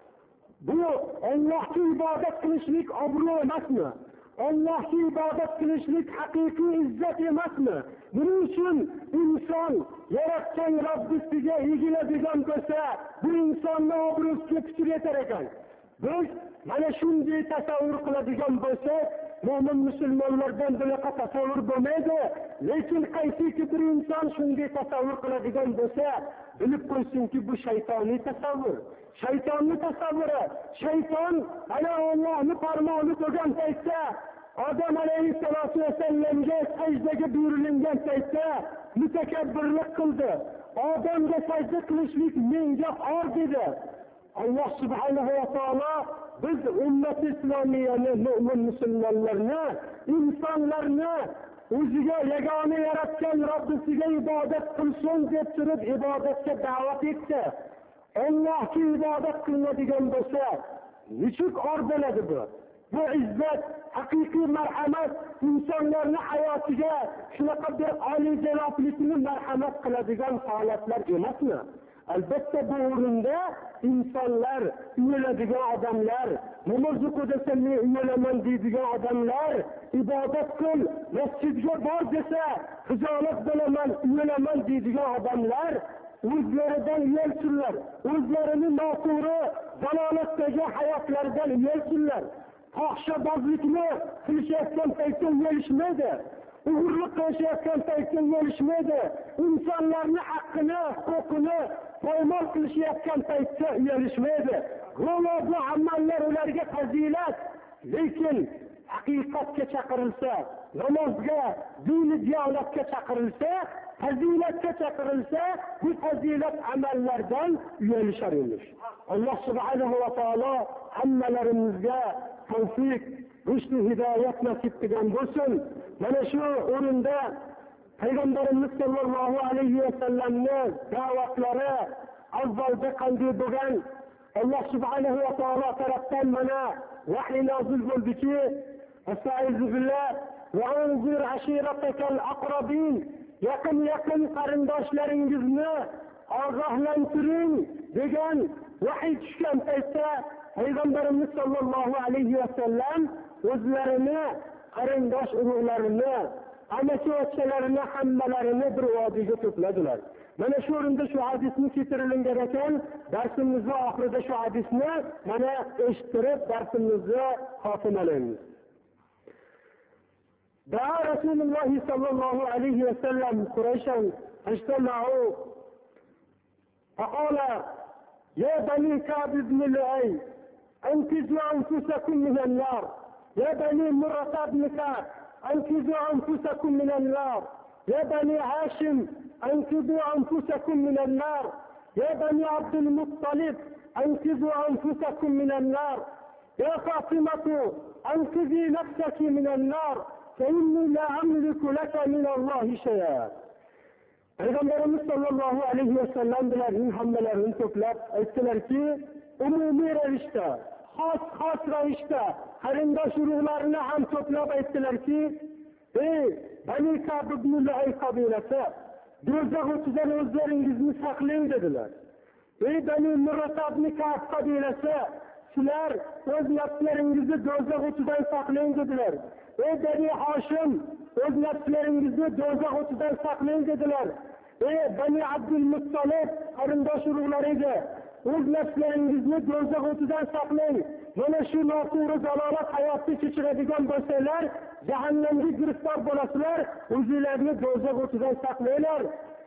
Bu Allohga ibodat qilishlik obro' emasmi? Allohga ibodat qilishlik haqiqiy izzat emasmi? Buning uchun inson yaratgan Robbisiga egiladigan bo'lsa, bu insonning obro'siga putur yetar ekan. Biz mana shunday tasavvur qiladigan bo'lsak, mo'min musulmonlardan bunaqa tasavvur bo'lmaydi. Lekin qaysiki bir inson shunday tasavvur qiladigan bo'lsa, bilib qo'ysinki, bu shaytoniy tasavvur. Shaytonning tasavvuri. Shayton ana Allohning farmoni bo'lgan paytda, Odam alayhissalatu vasallamga sajdaga buyurilgan paytda mutakabbirlik qildi. Odamga sajda qilishlik menga or dedi. Alloh subhanahu va taolo biz ummat islomiyani, mo'min musulmonlarni, insonlarni o'ziga yagona yaratgan Robbisiga ibodat qilsin deb turib ibodatga da'vat etdi. Allohga ibodat qilinadigan bo'lsa, nechuk or bo'ladi bu? Bu izzat, haqiqiy marhamat insonlarning hayotiga shunaqa bir oliyjanoblikni marhamat qiladigan holatlar emasmi? Albatta bu o'rinda insonlar, uyaladigan odamlar, namoz o'qisa men uyalaman deydigan odamlar, ibodat qil, masjidga bor desa, hijolat bo'laman, uyalaman deydigan odamlar o'zlaridan uyalsinlar, o'zlarini noto'g'ri dalolatdagi hayotlaridan uyalsinlar. Fohishabozlikni qilishayotgan paytda uyalishmaydi. Uyg'urlik qilishayotgan paytda uyalishmaydi. Insonlarning haqqini, huquqini poymol qilishayotgan paytda uyalishmaydi. Go'yo bu amallar ularga fazilat, lekin haqiqatga chaqirilsa, namozga, dini diyonatga chaqirilsa, fazilatga chaqirilsa, bu fazilat amallardan uyalishar emish. Alloh subhanahu va taolo hammalarimizga tavfiq, rushd, hidoyat nasib qilgan bo'lsin. Mana shu o'rinda Payg'ambarimiz sollallohu alayhi va sallamning da'vatlari avvalda qanday bo'lgan, Alloh subhanahu va taolo tarafdan mana vahiy nozil bo'ldiki, Estaizu billah va anzir ashiratakal aqrabin, yaqin qarindoshlaringizni ogohlantiring degan vahiy tushgan paytda Payg'ambarimiz sollallohu alayhi va sallam o'zlarini, qarindosh urug'larini, amaki-ochalarini hammalarini bir vodiyga to'pladilar. Mana shu o'rinda shu hadisni keltirilgan ekan, darsimizning oxirida shu hadisni mana eshittirib darsimizni xotimalaymiz. دعا رسول الله صلى الله عليه وسلم قريشا اجتمعوا فقال يا بني كعب بن لؤي انقذوا انفسكم من النار، يا بني مرة بن كعب انقذوا انفسكم من النار، يا بني هاشم انقذوا انفسكم من النار، يا بني عبد المطلب انقذوا انفسكم من النار، يا فاطمة انقذي نفسك من النار فإني لا أملك لك من الله شيئا. Peygamberimiz sallallohu alayhi vasallam bilan hammalarini to'plab aytdilarki, umumiy ravishda, xos ravishda qarindosh urug'larini ham to'plab aytdilarki, ey Bani Ka'b ibn Lu'ay qabilasi, do'zax o'tidan o'zlaringizni saqlang dedilar. Ey Bani Murrata ibn Ka'b qabilasi, sizlar o'z nafslaringizni do'zax o'tidan saqlang dedilar. Ey Bani Hoshim, o'z nafslaringizni do'zax o'tidan saqlang dedilar. Ey Bani Abdul Muttalib qarindosh urug'lariga o'z nafslaringizni do'zax o'tidan saqlang. Mana shu noto'g'ri zalolat hayotni kechiradigan bo'lsanglar, jahannamga giriftor bo'lasizlar. O'zinglarni do'zax o'tidan saqlanglar.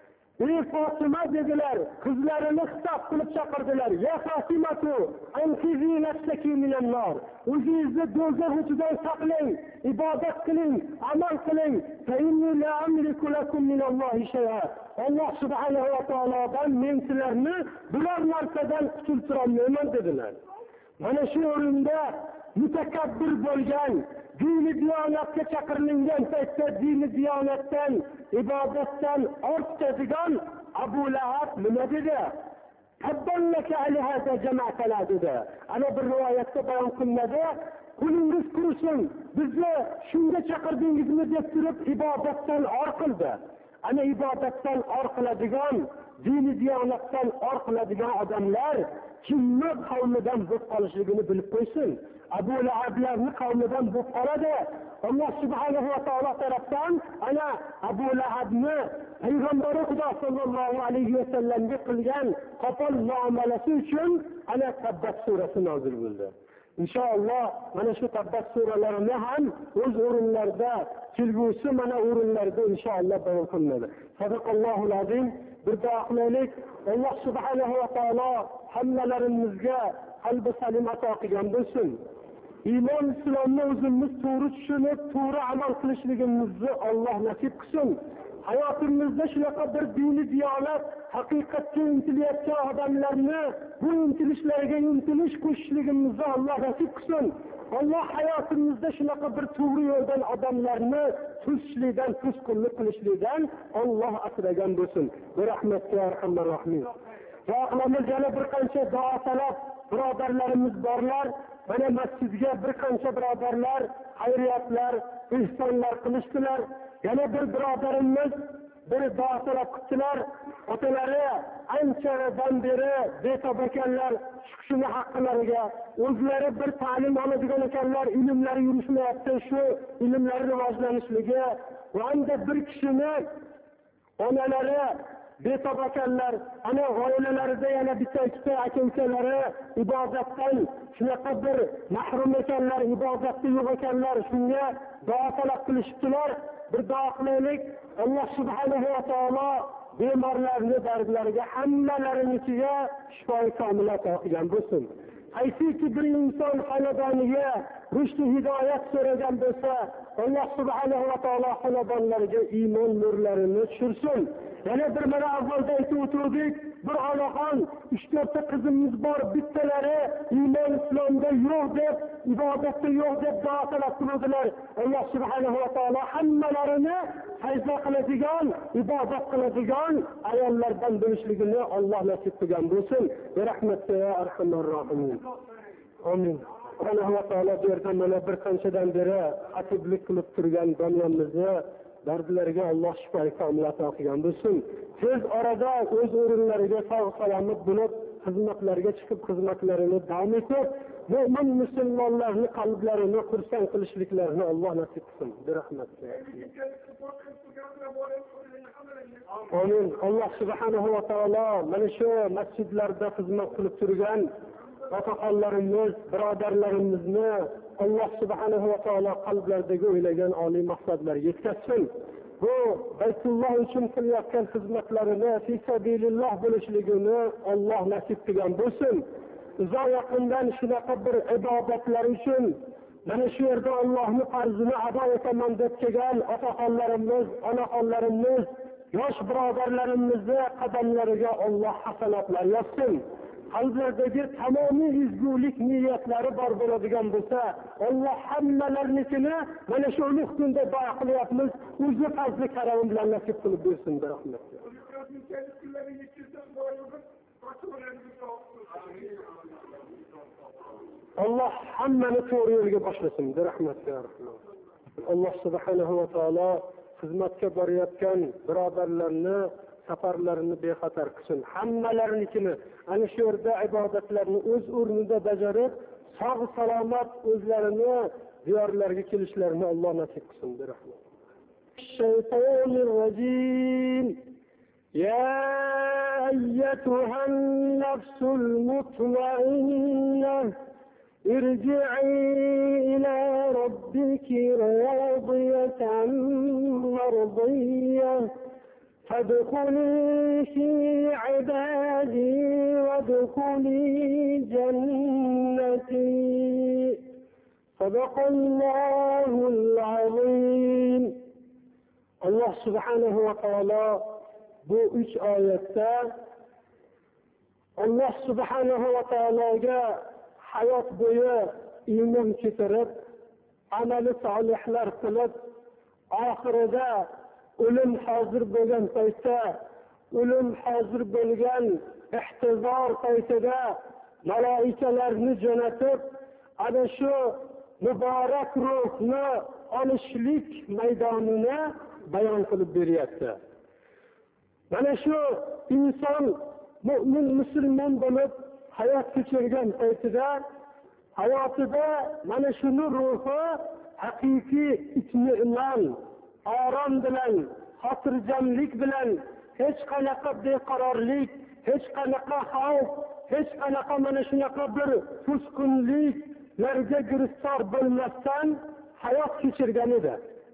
Ey Fatima dedilar, qizlarini xitob qilib chaqirdilar. Ya Fatimatu, anqizi nafsaki minan nar. O'zingizni do'zax o'tidan saqlang, ibodat qiling, amal qiling. Fa inni la amliku lakum minallohi shay'a. Alloh subhanahu va taolodan men sizlarni bular narsadan qutultira olmayman dedilar. Mana shu o'rinda mutakabbir bo'lgan, dini diyonatga chaqirilgan paytda dini diyonatdan, ibodatdan ortadigan Abu Lahab nima dedi? Tabballaka ali hada jama'atana dedi. Ana bir rivoyatda bayon qilinadi, qo'lingiz qursin, bizni shunga chaqirdingizmi deb turib ibodatdan orqildi. Ana ibodatdan orqiladigan, dini diyonatdan orqiladigan odamlar kimni qavmidan bo'lib qolishligini bilib qo'ysin. Abu Lahablarning qavmidan bo'lib qoladi. Alloh subhanahu va taolo tarafdan ana Abu Lahabni Payg'ambar Xudo sallallohu alayhi va sallamga qilgan qo'pol muomalasi uchun ana Tabbat surasi nozil bo'ldi. Inshaalloh mana shu Tabbat suralarini ham o'z o'rinlarida, kelgusi mana o'rinlarda inshaalloh bayon qilinadi. Sadaqallohul azim. Bir duo qilaylik. Alloh subhanahu va taolo hammalarimizga qalbi salim ato qilgan bo'lsin. Iymon islomni o'zimiz to'g'ri tushunib, to'g'ri amal qilishligimizni Alloh nasib qilsin. Hayotimizda shunaqa bir dini diyonat, haqiqatga intilayotgan odamlarni bu intilishlarga intilish qo'shishligimizni Alloh nasib qilsin. Alloh hayotimizda shunaqa bir to'g'ri yo'ldan odamlarni to'sishlikdan, to'sqinlik qilishlikdan Alloh asragan bo'lsin. Rahmatga arhamar rohimin. Voqilamiz yana bir qancha duo talab birodarlarimiz borlar. Mana masjidga bir qancha birodarlar xayriyatlar, ihsonlar qilishdilar. Yana bir birodarimiz bir duo talab qildilar. Otalari anchadan beri betob ekanlar, shuni haqqilariga o'zlari bir ta'lim oladigan ekanlar, ilmlari yurishmayapti, shu ilmlari rivojlanishligi va hamda bir kishini onalari betob ekanlar, ana oilalarida yana bitta ikkita aka-ukalari ibodatdan shunaqa bir mahrum ekanlar, ibodatda yo'q ekanlar, shunga duo talab qilishdilar. Bir duo qilaylik. Alloh subhanahu va taolo bemorlarning dardlariga hammalariga shifo komil ato qilgan bo'lsin. Qaysiki bir inson xonadoniga rushd hidoyat so'ragan bo'lsa, Alloh subhanahu va taolo xonadonlariga iymon nurlarini tushirsin. Yana bir mana avvalda aytib o'tirdik, bir onaxon 3-4 ta qizimiz bor, bittalari iymon islomda yo'q deb, ibodatda yo'q deb duo talab qildilar. Alloh subhanahu va taolo hammalarini sajda qiladigan, ibodat qiladigan ayollardan bo'lishligini Alloh nasib qilgan bo'lsin. Rahmatga ya arhamar rohimin. Amin. Alloh va taolo bergan mana bir qanchadan beri xatiblik qilib turgan domlamizni dardlariga Alloh shifo komil ato qilgan bo'lsin. Tez orada o'z o'rinlariga sog' salomat bo'lib, xizmatlarga chiqib xizmatlarini davom etib, mo'min musulmonlarning qalblarini xursand qilishliklarini Alloh nasib qilsin. Rahmatga. Amin. Alloh subhanahu va taolo mana shu masjidlarda xizmat qilib turgan otaxonlarimiz, birodarlarimizni Alloh subhanahu va taolo qalblaridagi o'ylagan oliy maqsadlarga yetkazsin. Bu Baytulloh uchun qilayotgan xizmatlarini fi sabililloh bo'lishligini Alloh nasib qilgan bo'lsin. Uzoq yaqindan shunaqa bir ibodatlar uchun mana shu yerda Allohning farzini ado etaman deb kelgan otaxonlarimiz, onaxonlarimiz, yosh birodarlarimizni qadamlariga Alloh hasanatlar yozsin. qalblardagi tamomiy ezgulik niyatlari bor bo'ladigan bo'lsa, Alloh hammalarnikini mana shu ulug' kunda duo qilyapmiz, o'zi fazli karami bilan nasib qilib bersin, rahmat. Alloh hammani to'g'ri yo'lga boshlasin, rahmat. Alloh subhanahu va taolo xizmatga borayotgan birodarlarni safarlarini bexatar qilsin. Hammalarnikini ana shu yerda ibodatlarni o'z o'rnida bajarib, sog' salomat o'zlarini diyorlarga kelishlarini Alloh nasib qilsin, rahmat. Shaytonir rojim. Ya ayyatuhan nafsul mutma'innah irji'i ila rabbiki radiyatan mardiyah فادخلي في عبادي وادخلي جنتي صدق الله العظيم. Allah subhanahu wa ta'ala bu 3 oyatda Allah subhanahu wa ta'alaga hayot bo'yi iymon keltirib, amali solihlar qilib, oxirida o'lim hozir bo'lgan paytda, o'lim hozir bo'lgan ihtizor paytida malaikalarni jo'natib, ana shu muborak ruhni olishlik maydonini bayon qilib beryapti. Mana shu inson mu'min musulmon bo'lib hayot kechirgan paytida hayotida mana shuni ruhi haqiqiy itminon, orom bilan, xotirjamlik bilan, hech qanaqa beqarorlik, hech qanaqa xavf, hech qanaqa mana shunaqa bir fusqunliklarga giriftor bo'lmasdan hayot kechirgan edi.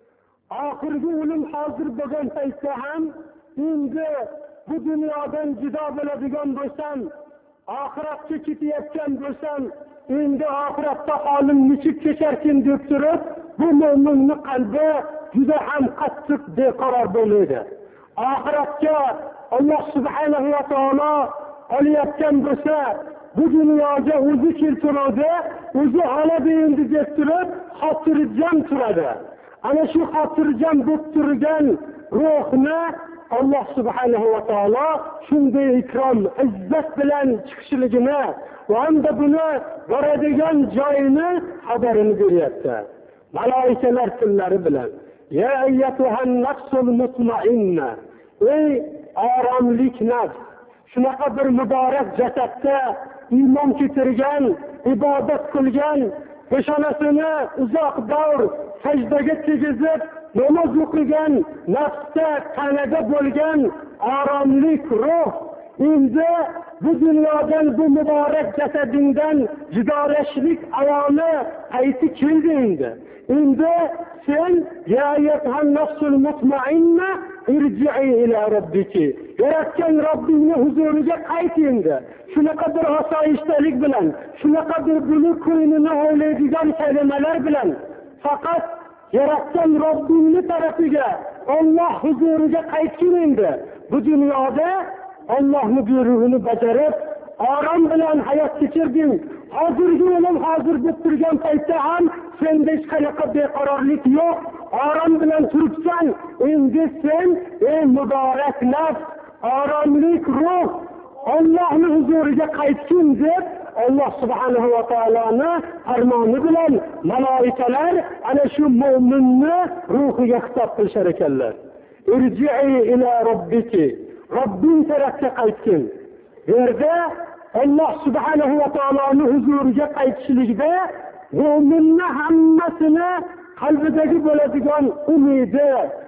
Oxirgi o'lim hozir bo'lgan paytda ham endi bu dunyodan judo bo'ladigan bo'lsam, oxiratga ketayotgan bo'lsam, endi oxiratda holim nechuk kecharkin deb turib, bu mo'minning qalbi juda ham qattiq beqaror bo'ladi. Oxiratga Alloh subhanahu va taolo olayotgan bo'lsa, bu dunyoga o'zi keltiradi, o'zi oladi endi deb turib, xotirjam turadi. Ana shu xotirjam bo'lib turgan ruhni Alloh subhanahu va taolo shunday ikrom, izzat bilan chiqishligini va hamda buni boradigan joyini xabarini beryapti. Malaikalar tillari bilan Ya ayyatuhan nafsul mutmainna. Ey oromlik nafs, shunaqa bir muborak jasadda iymon keltirgan, ibodat qilgan, peshonasini uzoq davr sajdaga tegizib namoz o'qigan, nafsda tanada bo'lgan oromlik ruh endi bu dunyodan, bu muborak jasadingdan jidolashlik ayoli payti keldi endi. Endi sen ya ayyatuhan nafsul mutmainna irji'i ila rabbiki. Yaratgan Robbingning huzuriga qayt endi. Shunaqa bir osoyishtalik bilan, shunaqa bir buni ko'nglini o'ylaydigan kalimalar bilan faqat yaratgan Robbingning tarafiga, Alloh huzuriga qaytgin endi. Bu dunyoda Allohning buyrug'ini bajarib, orom bilan hayot kechirding. Hozirgi o'lim hozir bo'lib turgan paytda ham senda hech qanaqa beqarorlik yo'q, orom bilan turibsan. Endi sen ey muborak nafs, oromlik ruh, Allohning huzuriga qaytgin deb Alloh subhanahu va taoloni farmoni bilan malaikalar ana shu mo'minni ruhiga xitob qilishar ekanlar. Irji'i ila robbiki. Robbing tarafga qaytgin. Bu yerda Alloh subhanahu va taoloning huzuriga qaytishlikda mo'minning hammasini qalbidagi bo'ladigan umidi,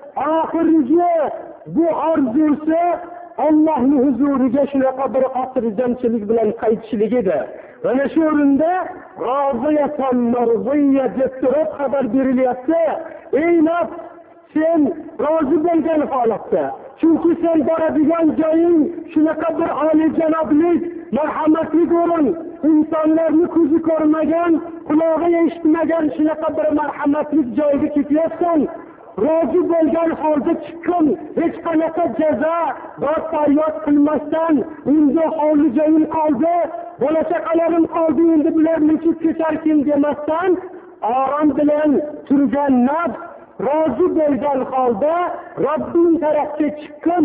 oxirgi bu orzusi Allohning huzuriga shunaqa bir xotirjamchilik bilan qaytishligidir. Mana shu o'rinda roziyatan marziya deb turib xabar berilyapti. Ey nafs, sen rozi bo'lgan holatda, chunki sen boradigan joying shunaqa bir oliyjanoblik, marhamatli o'rin, insonlarni ko'zi ko'rmagan, qulog'i eshitmagan shunaqa bir marhamatli joyga ketyapsan. rozi bo'lgan holda chiqqan, hech qanaqa jazo dod faryod qilmasdan endi hovlijoyim qoldi, bola chaqalarim qoldi, endi bular nechib ketarkin demasdan orom bilan turgan nafs rozi bo'lgan holda Robbing tarafga chiqqan.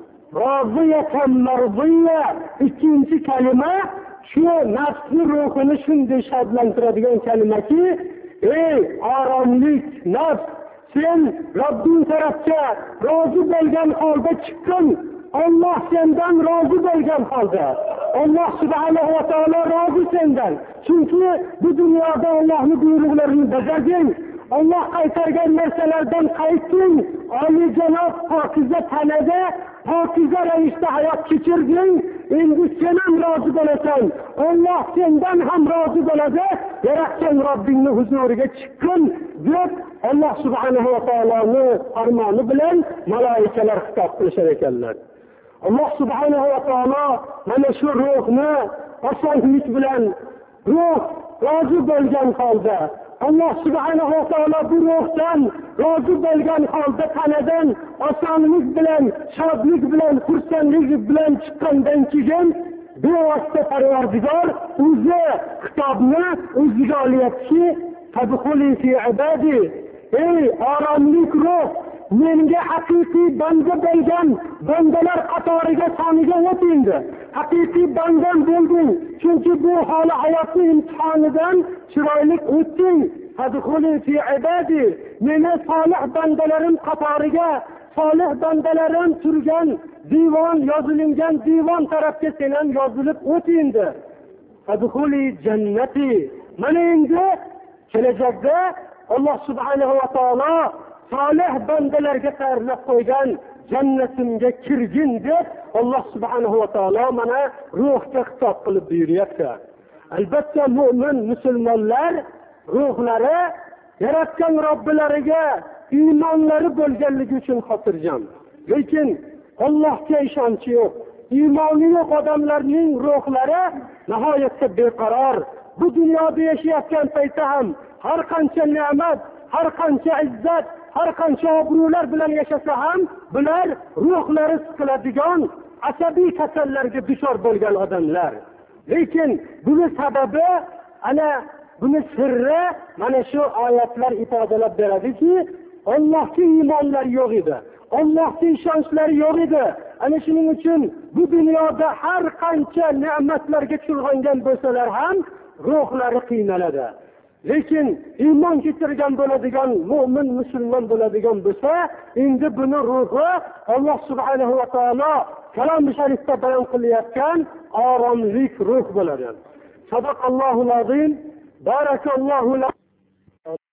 Roziyatan marziya ikkinchi kalima shu nafsni ruhini shunday shodlantiradigan kalimaki, ey oromlik nafs, sen Robbing tarafga rozi bo'lgan holda chiqqan. Allah sendan rozi bo'lgan holda. Allah subhanahu va taolo rozi sendan. Chunki bu dunyoda Allohning buyruqlarini bajarding. Allah qaytargan narsalardan qaytding. Oliyjanob pokiza tanada, pokiza ravishda hayot kechirding. Endi sen ham rozi bo'lasan. Allah sendan ham rozi bo'ladi. Yaratgan Robbingning huzuriga chiqqin deb Allah subhanahu va taoloning farmoni bilan malaikalar xitob qilishar ekanlar. Allah subhanahu va taolo mana shu ruhni osonlik bilan ruh rozi bo'lgan holda, Allah subhanahu va taolo bu ruhdan rozi bo'lgan holda tanadan osonlik bilan, shodlik bilan, xursandlik bilan chiqqandan keyin bevosita Parvardigor o'zi kitobni o'ziga olyapti. Tadkhuli fi ibadi, ey oromlik ruh, menga haqiqiy banda bo'lgan bandalar qatoriga soniga o'tingdi. Haqiqiy bandam bo'lding. Chunki bu holi hayotning imtihonidan chiroyli o'tding. Tadkhuli fi ibadi, meni solih bandalarim qatoriga, solih bandalarim turgan divon, yozilingan divon tarafga sen ham yozilib o'tingdi. Tadkhuli jannati, mana endi kelajakda Alloh subhanahu va taolo solih bandalarga tayyorlab qo'ygan jannatimga kirgin deb Alloh subhanahu va taolo mana ruhga xitob qilib buyuryapti. Albatta mu'min musulmonlar ruhlari yaratgan Robbilariga iymonlari bo'lganligi uchun xotirjam. Lekin Allohga ishonchi yo'q. Iymoni yo'q odamlarning ruhlari nihoyatda beqaror. Bu dunyoda yashayotgan paytda ham har qancha ne'mat, har qancha izzat, har qancha obro'lar bilan yashasa ham bular ruhlari siqiladigan asabiy kasallarga duchor bo'lgan odamlar. Lekin buni sababi ana buni sirri mana shu oyatlar ifodalab beradiki, Allohga iymonlar yo'q edi. Allohga ishonchlari yo'q edi. Ana shuning uchun bu dunyoda har qancha ne'matlarga chulg'angan bo'lsalar ham ruhlari qiynaladi. Lekin iymon keltirgan bo'ladigan mu'min musulmon bo'ladigan bo'lsa, endi buni ruhi Alloh subhanahu va taolo kalom sharifda bayon qilayotgan oromlik ruh bo'ladi. Sadaqallohul azim. Barakallohu